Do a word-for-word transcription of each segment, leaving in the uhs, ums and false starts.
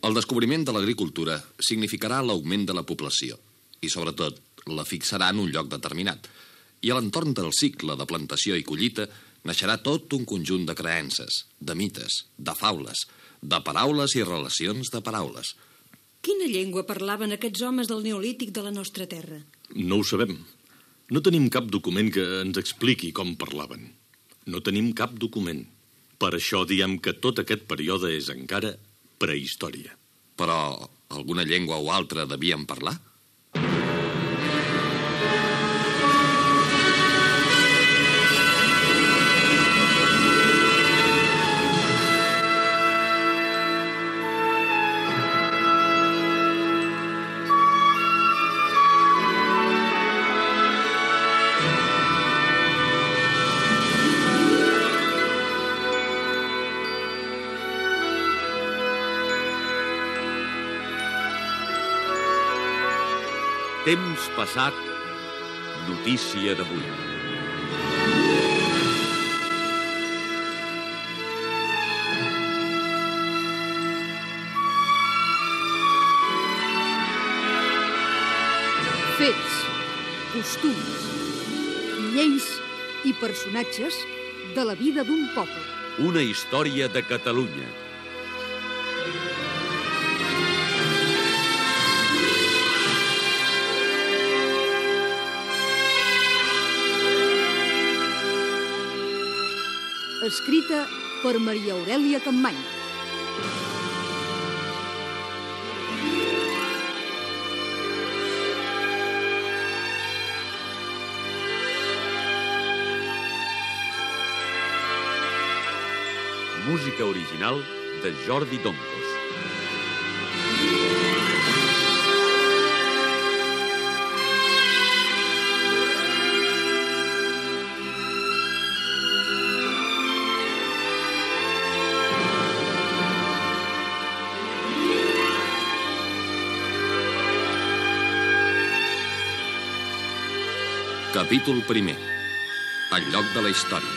El descobriment de l'agricultura significarà l'augment de la població i, sobretot, la fixarà en un lloc determinat. I a l'entorn del cicle de plantació i collita naixerà tot un conjunt de creences, de mites, de faules, de paraules i relacions de paraules. Quina llengua parlaven aquests homes del Neolític de la nostra terra? No ho sabem. No tenim cap document que ens expliqui com parlaven. No tenim cap document. Per això diem que tot aquest període és encara prehistòria. Però alguna llengua o altra devien parlar? Temps passat, notícia d'avui. Fets, costums, lleis i personatges de la vida d'un poble. Una història de Catalunya. Escrita per Maria Aurèlia Campmany. Música original de Jordi Doncos. Capítol primer. El lloc de la història.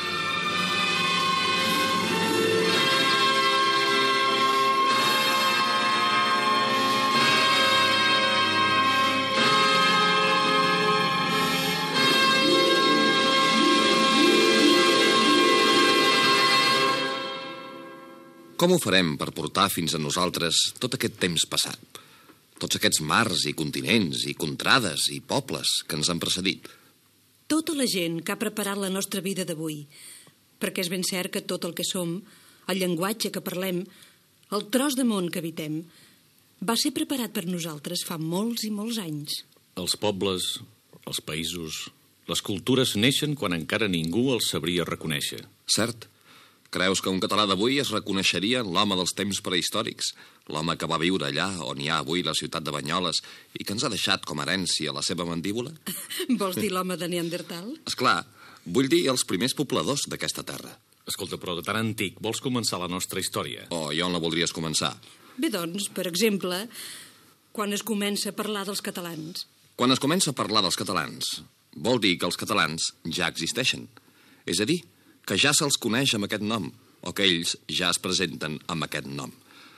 Com ho farem per portar fins a nosaltres tot aquest temps passat? Tots aquests mars i continents i contrades i pobles que ens han precedit? Tota la gent que ha preparat la nostra vida d'avui, perquè és ben cert que tot el que som, el llenguatge que parlem, el tros de món que habitem, va ser preparat per nosaltres fa molts i molts anys. Els pobles, els països, les cultures neixen quan encara ningú els sabria reconèixer. Cert. Creus que un català d'avui es reconeixeria en l'home dels temps prehistòrics? L'home que va viure allà on hi ha avui la ciutat de Banyoles i que ens ha deixat com a herència la seva mandíbula? Vols dir l'home de Neandertal? Esclar, vull dir els primers pobladors d'aquesta terra. Escolta, però de tan antic vols començar la nostra història? Oh, i on la voldries començar? Bé, doncs, per exemple, quan es comença a parlar dels catalans. Quan es comença a parlar dels catalans, vol dir que els catalans ja existeixen. És a dir, que ja se'ls coneix amb aquest nom, o que ells ja es presenten amb aquest nom.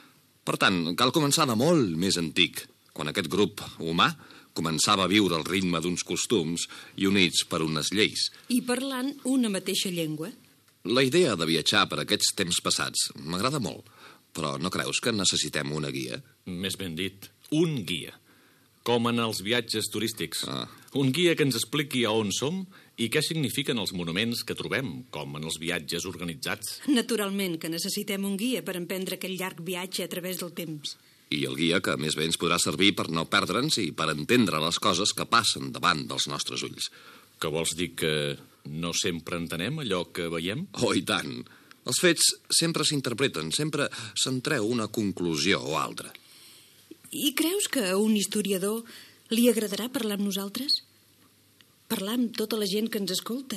Per tant, cal començar de molt més antic, quan aquest grup humà començava a viure al ritme d'uns costums i units per unes lleis. I parlant una mateixa llengua. La idea de viatjar per aquests temps passats m'agrada molt, però no creus que necessitem una guia? Més ben dit, un guia. Com en els viatges turístics. Ah. Un guia que ens expliqui a on som i què signifiquen els monuments que trobem, com en els viatges organitzats. Naturalment que necessitem un guia per emprendre aquest llarg viatge a través del temps. I el guia que més bé ens podrà servir per no perdre'ns i per entendre les coses que passen davant dels nostres ulls. Que vols dir que no sempre entenem allò que veiem? Oh, i tant. Els fets sempre s'interpreten, sempre se'n treu una conclusió o altra. I creus que a un historiador li agradarà parlar amb nosaltres? Parlar amb tota la gent que ens escolta.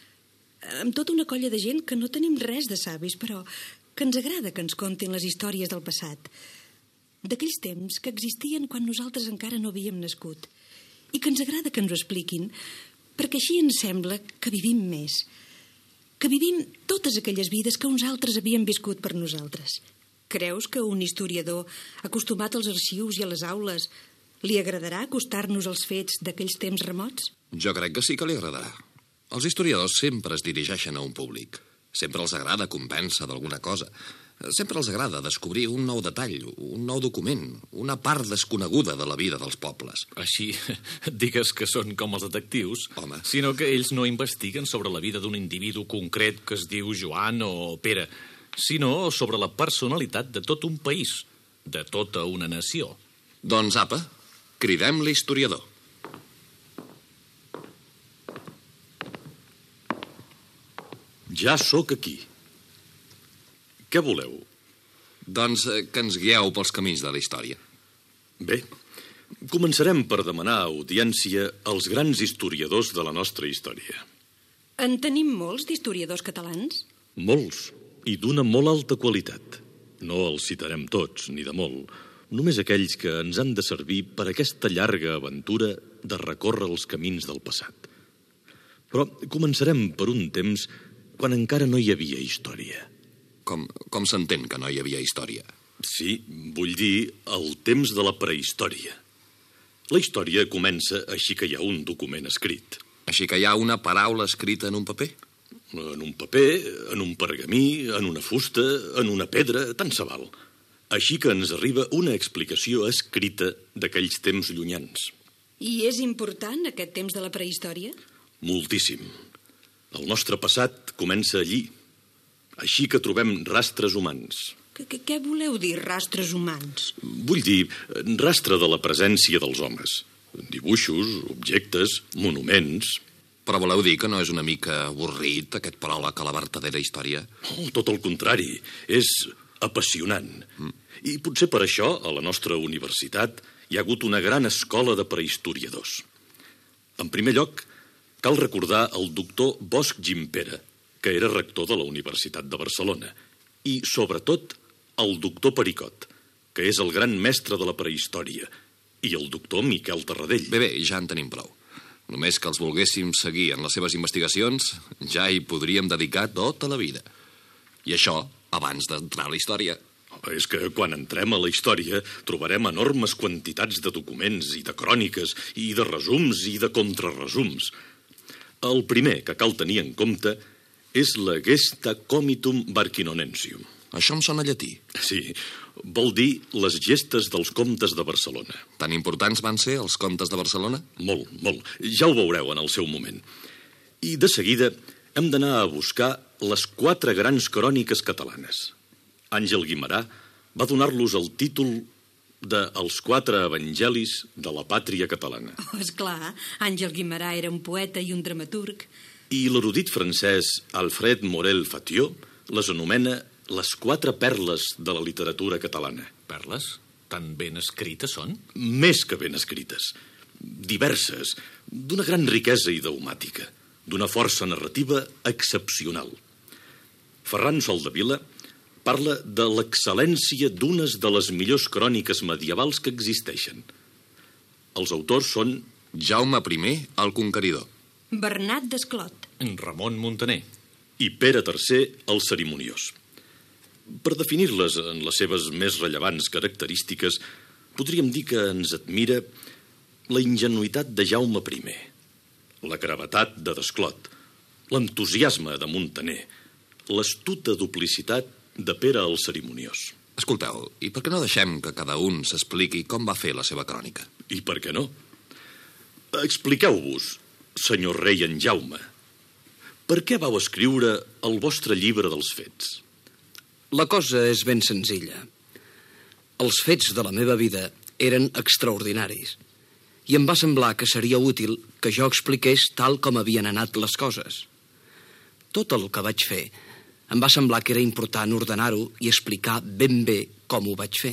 Amb tota una colla de gent que no tenim res de savis, però que ens agrada que ens contin les històries del passat. D'aquells temps que existien quan nosaltres encara no havíem nascut. I que ens agrada que ens ho expliquin, perquè així ens sembla que vivim més. Que vivim totes aquelles vides que uns altres havien viscut per nosaltres. Creus que un historiador acostumat als arxius i a les aules li agradarà acostar-nos als fets d'aquells temps remots? Jo crec que sí que li agradarà. Els historiadors sempre es dirigeixen a un públic. Sempre els agrada convèncer d'alguna cosa. Sempre els agrada descobrir un nou detall, un nou document, una part desconeguda de la vida dels pobles. Així, digues que són com els detectius, Home. sinó que ells no investiguen sobre la vida d'un individu concret que es diu Joan o Pere, sinó sobre la personalitat de tot un país, de tota una nació. Doncs apa, cridem l'historiador. Ja sóc aquí. Què voleu? Doncs eh, que ens guieu pels camins de la història. Bé, començarem per demanar audiència als grans historiadors de la nostra història. En tenim molts d'historiadors catalans? Molts, i d'una molt alta qualitat. No els citarem tots, ni de molt, només aquells que ens han de servir per aquesta llarga aventura de recórrer els camins del passat. Però començarem per un temps quan encara no hi havia història. Com, com s'entén que no hi havia història? Sí, vull dir el temps de la prehistòria. La història comença així que hi ha un document escrit. Així que hi ha una paraula escrita en un paper? En un paper, en un pergamí, en una fusta, en una pedra, tant se val. Així que ens arriba una explicació escrita d'aquells temps llunyans. I és important aquest temps de la prehistòria? Moltíssim. El nostre passat comença allí. Així que trobem rastres humans. Que, que, què voleu dir, rastres humans? Vull dir, rastre de la presència dels homes. Dibuixos, objectes, monuments. Però voleu dir que no és una mica avorrit, aquest pròleg a la vertadera història? Oh, tot el contrari, és apassionant. Mm. I potser per això, a la nostra universitat, hi ha hagut una gran escola de prehistoriadors. En primer lloc, cal recordar el doctor Bosch Gimpera, que era rector de la Universitat de Barcelona, i, sobretot, el doctor Pericot, que és el gran mestre de la prehistòria, i el doctor Miquel Tarradell. Bé, bé, ja en tenim prou. Només que els volguéssim seguir en les seves investigacions, ja hi podríem dedicar tota la vida. I això abans d'entrar a la història. És que quan entrem a la història trobarem enormes quantitats de documents i de cròniques i de resums i de contraresums. El primer que cal tenir en compte és la Gesta Comitum Barquinonensium. Això em sona llatí. Sí, vol dir les gestes dels comtes de Barcelona. Tan importants van ser els comtes de Barcelona? Molt, molt. Ja ho veureu en el seu moment. I de seguida hem d'anar a buscar les quatre grans cròniques catalanes. Àngel Guimerà va donar-los el títol de Els quatre evangelis de la pàtria catalana. Oh, esclar, Àngel Guimerà era un poeta i un dramaturg. I l'erudit francès Alfred Morel Fatio les anomena les quatre perles de la literatura catalana. Perles? Tan ben escrites són? Més que ben escrites. Diverses, d'una gran riquesa idiomàtica, d'una força narrativa excepcional. Ferran Soldevila parla de l'excel·lència d'unes de les millors cròniques medievals que existeixen. Els autors són Jaume primer, el Conqueridor. Bernat d'Esclot. Ramon Muntaner. I Pere tercer, el Cerimoniós. Per definir-les en les seves més rellevants característiques, podríem dir que ens admira la ingenuïtat de Jaume primer, la gravetat de Desclot, l'entusiasme de Muntaner, l'astuta duplicitat de Pere el Cerimoniós. Escolteu, i per què no deixem que cada un s'expliqui com va fer la seva crònica? I per què no? Expliqueu-vos, senyor rei en Jaume, per què vau escriure el vostre llibre dels fets? La cosa és ben senzilla. Els fets de la meva vida eren extraordinaris i em va semblar que seria útil que jo expliqués tal com havien anat les coses. Tot el que vaig fer em va semblar que era important ordenar-ho i explicar ben bé com ho vaig fer.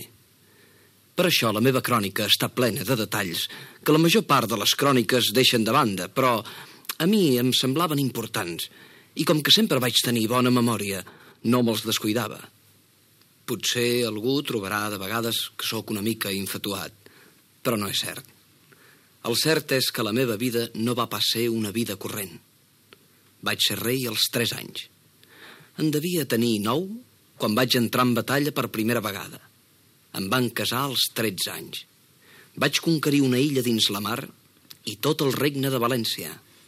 Per això la meva crònica està plena de detalls que la major part de les cròniques deixen de banda, però a mi em semblaven importants i com que sempre vaig tenir bona memòria, no me'ls descuidava. Potser algú trobarà de vegades que sóc una mica infatuat, però no és cert. El cert és que la meva vida no va pas ser una vida corrent. Vaig ser rei als tres anys. En devia tenir nou quan vaig entrar en batalla per primera vegada. Em van casar als tretze anys. Vaig conquerir una illa dins la mar i tot el regne de València.